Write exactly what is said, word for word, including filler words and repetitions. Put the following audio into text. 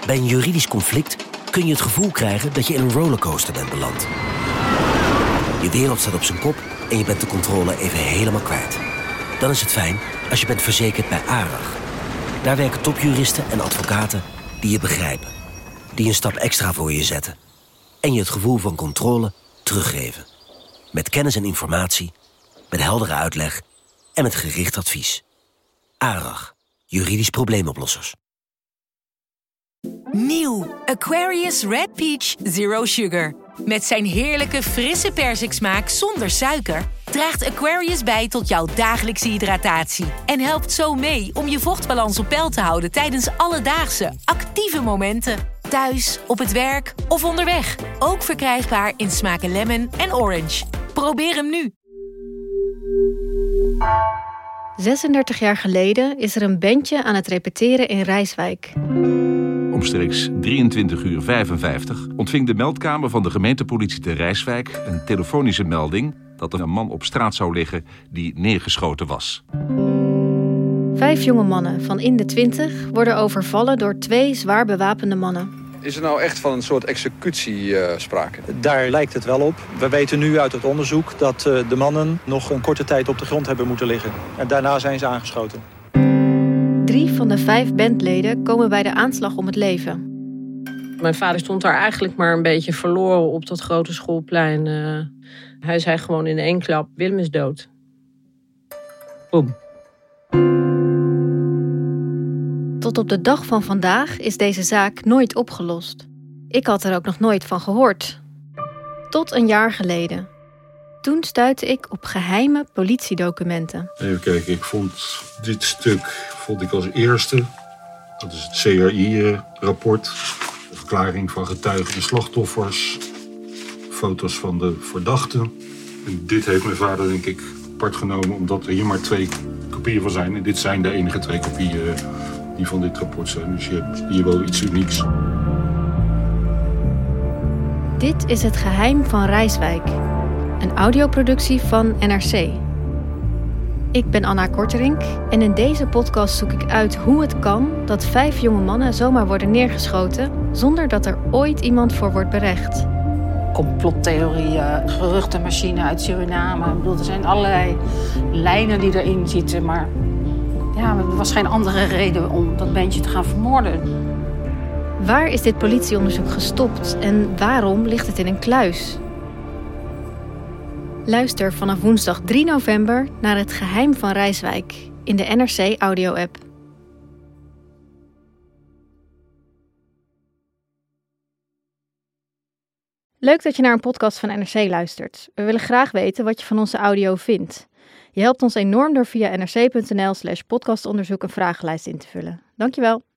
Bij een juridisch conflict kun je het gevoel krijgen dat je in een rollercoaster bent beland. Je wereld staat op zijn kop en je bent de controle even helemaal kwijt. Dan is het fijn als je bent verzekerd bij ARAG. Daar werken topjuristen en advocaten die je begrijpen. Die een stap extra voor je zetten. En je het gevoel van controle teruggeven. Met kennis en informatie, met heldere uitleg en met gericht advies. ARAG, juridisch probleemoplossers. Nieuw Aquarius Red Peach Zero Sugar. Met zijn heerlijke frisse persiksmaak zonder suiker draagt Aquarius bij tot jouw dagelijkse hydratatie. En helpt zo mee om je vochtbalans op peil te houden tijdens alledaagse, actieve momenten. Thuis, op het werk of onderweg. Ook verkrijgbaar in smaken lemon en orange. Probeer hem nu. zesendertig jaar geleden is er een bandje aan het repeteren in Rijswijk. Omstreeks drieëntwintig uur vijfenvijftig ontving de meldkamer van de gemeentepolitie te Rijswijk een telefonische melding dat er een man op straat zou liggen die neergeschoten was. Vijf jonge mannen van in de twintig worden overvallen door twee zwaar bewapende mannen. Is er nou echt van een soort executie uh, sprake? Daar lijkt het wel op. We weten nu uit het onderzoek dat uh, de mannen nog een korte tijd op de grond hebben moeten liggen. En daarna zijn ze aangeschoten. Drie van de vijf bandleden komen bij de aanslag om het leven. Mijn vader stond daar eigenlijk maar een beetje verloren op dat grote schoolplein. Uh, hij zei gewoon in één klap, Willem is dood. Boem. Tot op de dag van vandaag is deze zaak nooit opgelost. Ik had er ook nog nooit van gehoord. Tot een jaar geleden. Toen stuitte ik op geheime politiedocumenten. Even kijken, ik vond dit stuk vond ik als eerste. Dat is het C R I-rapport. De verklaring van getuigen en slachtoffers. Foto's van de verdachten. En dit heeft mijn vader denk ik apart genomen omdat er hier maar twee kopieën van zijn. En dit zijn de enige twee kopieën die van dit rapport zijn. Dus je hebt hier wel iets unieks. Dit is Het Geheim van Rijswijk. Een audioproductie van N R C. Ik ben Anna Korterink en in deze podcast zoek ik uit hoe het kan dat vijf jonge mannen zomaar worden neergeschoten zonder dat er ooit iemand voor wordt berecht. Complottheorieën, geruchtenmachine uit Suriname. Ik bedoel, er zijn allerlei lijnen die erin zitten, maar ja, er was geen andere reden om dat bandje te gaan vermoorden. Waar is dit politieonderzoek gestopt en waarom ligt het in een kluis? Luister vanaf woensdag drie november naar Het Geheim van Rijswijk in de N R C audio-app. Leuk dat je naar een podcast van N R C luistert. We willen graag weten wat je van onze audio vindt. Je helpt ons enorm door via nrc.nl slash podcastonderzoek een vragenlijst in te vullen. Dankjewel.